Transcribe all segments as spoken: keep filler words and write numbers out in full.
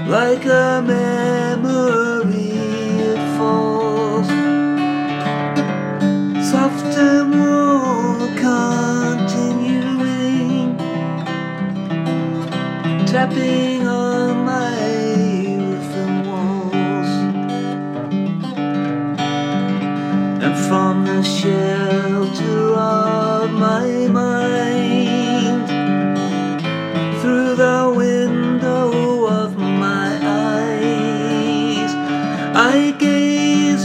like a memory it falls, soft and warm, continuing, tapping on my roof and walls. And from the shelter of my mind, through the window of my eyes, I gaze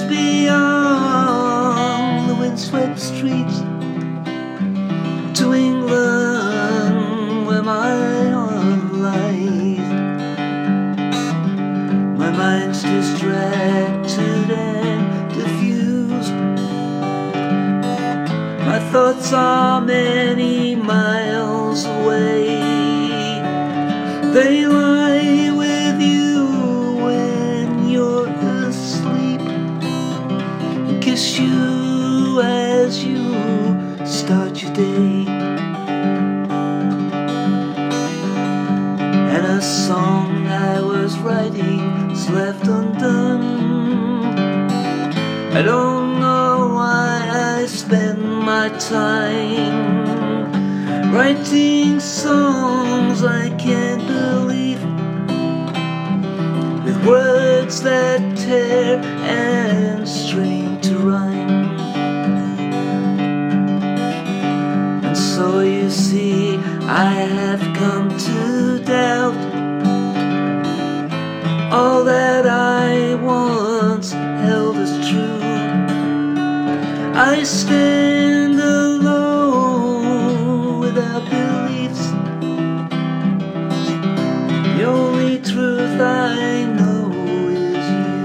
beyond the windswept streets to England, where my heart lies. My mind's distracted and diffused, my thoughts are many miles away. They lie with you when you're asleep, kiss you as you start your day. And a song I was writing is left undone. I don't know why I spend my time writing songs I can't believe, with words that tear and strain to rhyme. And so you see, I have come to doubt all that I once held as true. I stand alone without beliefs. The only truth I know is you.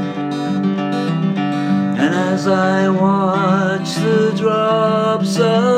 And as I watch the drops of